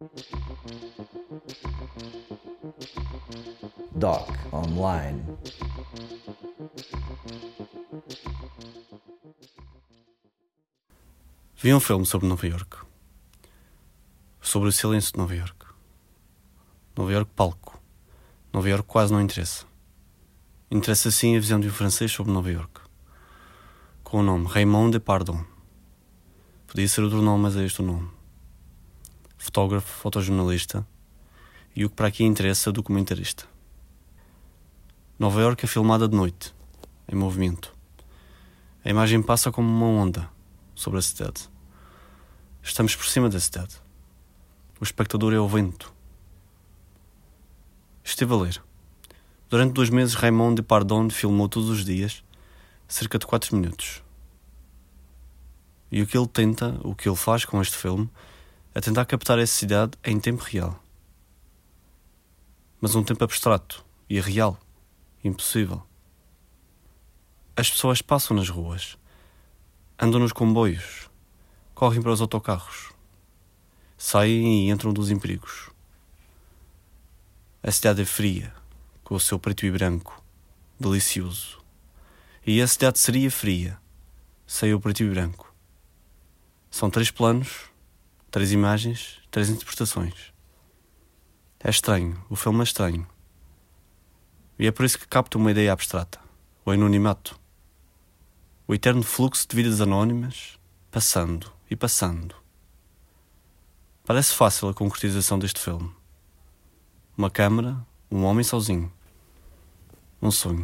Doc Online. Vi um filme sobre Nova Iorque. Sobre o silêncio de Nova Iorque. Nova Iorque palco. Nova Iorque quase não interessa. Interessa sim a visão de um francês sobre Nova Iorque. Com o nome Raymond Depardon. Podia ser outro nome, mas é este o nome. Fotógrafo, fotojornalista e o que para aqui interessa, documentarista. Nova Iorque é filmada de noite, em movimento. A imagem passa como uma onda sobre a cidade. Estamos por cima da cidade. O espectador é o vento. Estive a ler. Durante 2 meses, Raymond Depardon filmou todos os dias, cerca de 4 minutos. E o que ele faz com este filme, é tentar captar essa cidade em tempo real. Mas um tempo abstrato e irreal, impossível. As pessoas passam nas ruas, andam nos comboios, correm para os autocarros, saem e entram dos empregos. A cidade é fria, com o seu preto e branco, delicioso. E a cidade seria fria, sem o preto e branco. São 3 planos, 3 imagens, 3 interpretações. É estranho, o filme é estranho. E é por isso que capta uma ideia abstrata, o anonimato. O eterno fluxo de vidas anónimas, passando e passando. Parece fácil a concretização deste filme. Uma câmara, um homem sozinho. Um sonho.